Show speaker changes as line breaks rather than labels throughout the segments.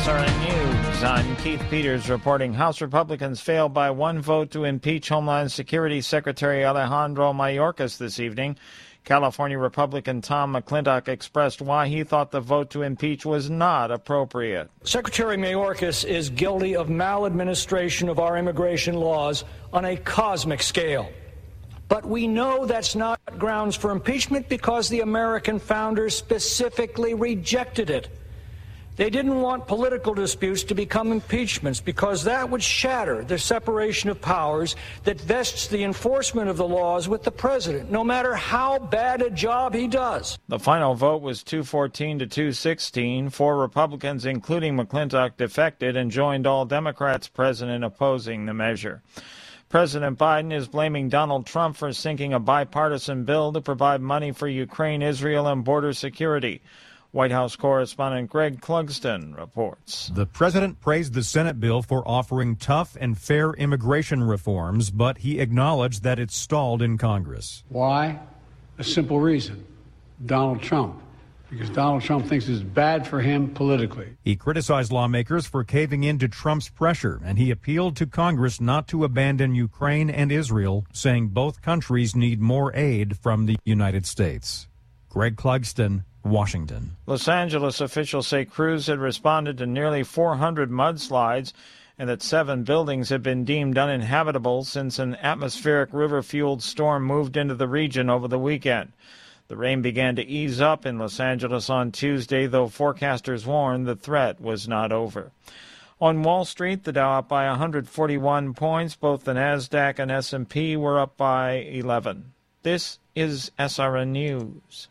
SRN News. I'm Keith Peters reporting House Republicans failed by one vote to impeach Homeland Security Secretary Alejandro Mayorkas this evening. California Republican Tom McClintock expressed why he thought the vote to impeach was not appropriate.
Secretary Mayorkas is guilty of maladministration of our immigration laws on a cosmic scale. But we know that's not grounds for impeachment because the American founders specifically rejected it. They didn't want political disputes to become impeachments because that would shatter the separation of powers that vests the enforcement of the laws with the president, no matter how bad a job he does.
The final vote was 214 to 216. 4 Republicans, including McClintock, defected and joined all Democrats present in opposing the measure. President Biden is blaming Donald Trump for sinking a bipartisan bill to provide money for Ukraine, Israel, and border security. White House correspondent Greg Clugston reports.
The president praised the Senate bill for offering tough and fair immigration reforms, but he acknowledged that it stalled in Congress.
Why? A simple reason. Donald Trump. Because Donald Trump thinks it's bad for him politically.
He criticized lawmakers for caving in to Trump's pressure, and he appealed to Congress not to abandon Ukraine and Israel, saying both countries need more aid from the United States. Greg Clugston, Washington.
Los Angeles officials say crews had responded to nearly 400 mudslides and that 7 buildings had been deemed uninhabitable since an atmospheric river-fueled storm moved into the region over the weekend. The rain began to ease up in Los Angeles on Tuesday, though forecasters warned the threat was not over. On Wall Street, the Dow up by 141 points. Both the Nasdaq and S&P were up by 11. This is SRN News.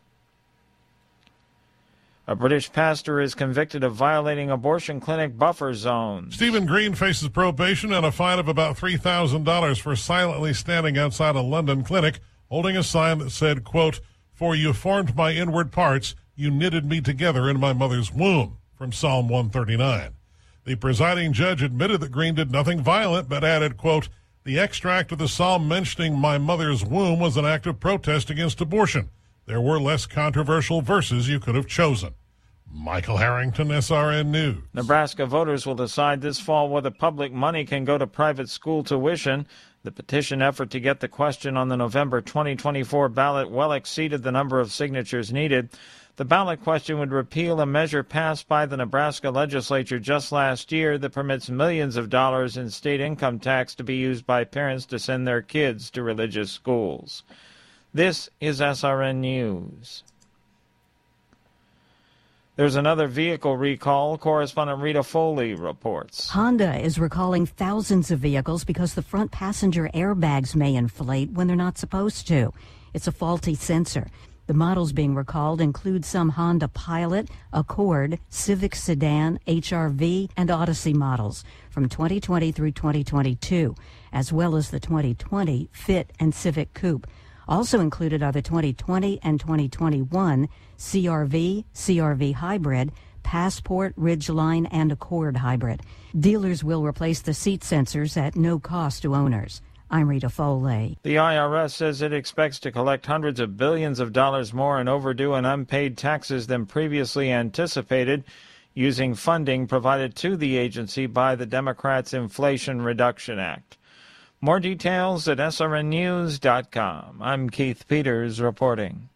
A British pastor is convicted of violating abortion clinic buffer zones.
Stephen Green faces probation and a fine of about $3,000 for silently standing outside a London clinic holding a sign that said, quote, "For you formed my inward parts, you knitted me together in my mother's womb," from Psalm 139. The presiding judge admitted that Green did nothing violent, but added, quote, "The extract of the psalm mentioning my mother's womb was an act of protest against abortion. There were less controversial verses you could have chosen." Michael Harrington, SRN News.
Nebraska voters will decide this fall whether public money can go to private school tuition. The petition effort to get the question on the November 2024 ballot well exceeded the number of signatures needed. The ballot question would repeal a measure passed by the Nebraska legislature just last year that permits millions of dollars in state income tax to be used by parents to send their kids to religious schools. This is SRN News. There's another vehicle recall. Correspondent Rita Foley reports.
Honda is recalling thousands of vehicles because the front passenger airbags may inflate when they're not supposed to. It's a faulty sensor. The models being recalled include some Honda Pilot, Accord, Civic Sedan, HR-V, and Odyssey models from 2020 through 2022, as well as the 2020 Fit and Civic Coupe. Also included are the 2020 and 2021 CR-V, CR-V Hybrid, Passport, Ridgeline, and Accord Hybrid. Dealers will replace the seat sensors at no cost to owners. I'm Rita Foley.
The IRS says it expects to collect hundreds of billions of dollars more in overdue and unpaid taxes than previously anticipated, using funding provided to the agency by the Democrats' Inflation Reduction Act. More details at srnnews.com. I'm Keith Peters reporting.